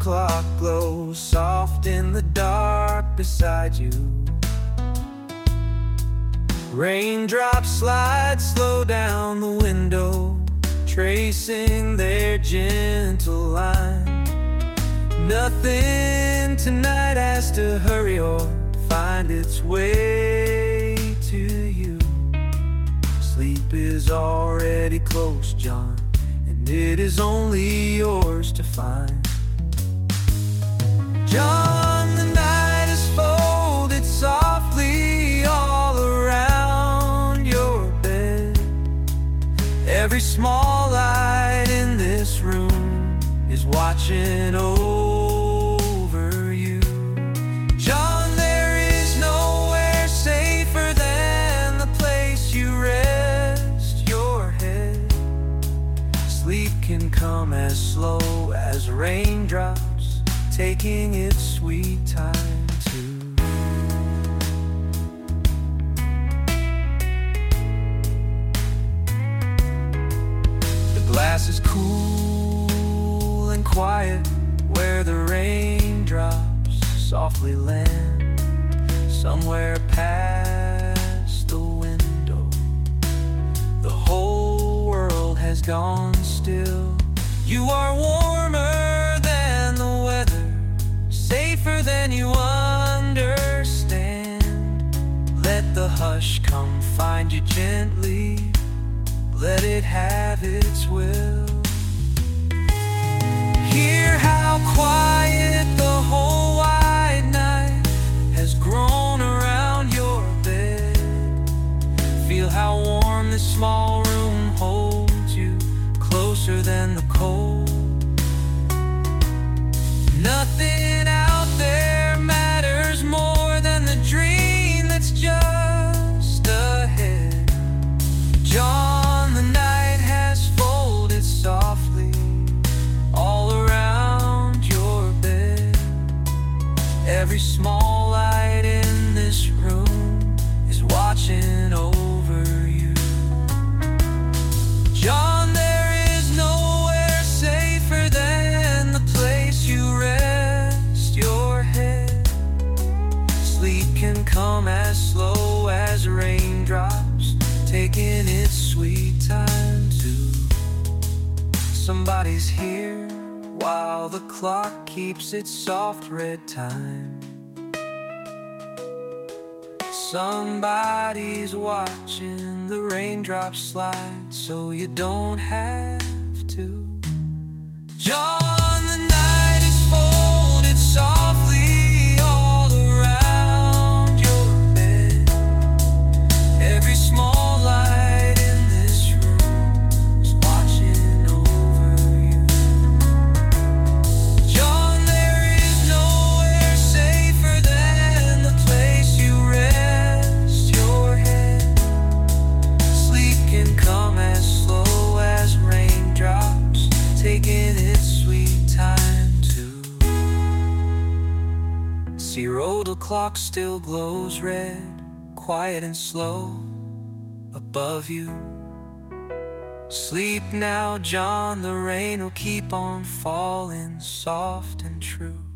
clock glows soft in the dark beside you. Raindrops slide slow down the window, tracing their gentle line. Nothing tonight has to hurry or find its way to you. Sleep is already close, John, and it is only yours to find. John, the night is folded softly all around your bed. Every small light in this room is watching over you. John, there is nowhere safer than the place you rest your head. Sleep can come as slow as raindrops, taking its sweet time too. The glass is cool and quiet where the raindrops softly land. Somewhere past the window, the whole world has gone still. You are warmer than the weather, safer than you understand. Let the hush come find you gently, let it have its will. Hear how quiet the whole wide night has grown around your bed. Feel how warm this small room holds you, closer than the cold. Nothing out there matters more than the dream that's just ahead. John, the night has folded softly all around your bed. Every small light in this room is watching over you. John, there is nowhere safer than the place you rest your head. Sleep can come as slow as raindrops, taking its sweet time too. Somebody's here while the clock keeps its soft red time. Somebody's watching the raindrops slide so you don't have to. John, the night is folded softly all around your bed. Every small light in this room is watching over you. John, there is nowhere safer than the place you rest your head. Sleep can come as slow as raindrops, taking its sweet time too. See, your old clock still glows red, quiet and slow above you. Sleep now, John, the rain will keep on falling soft and true.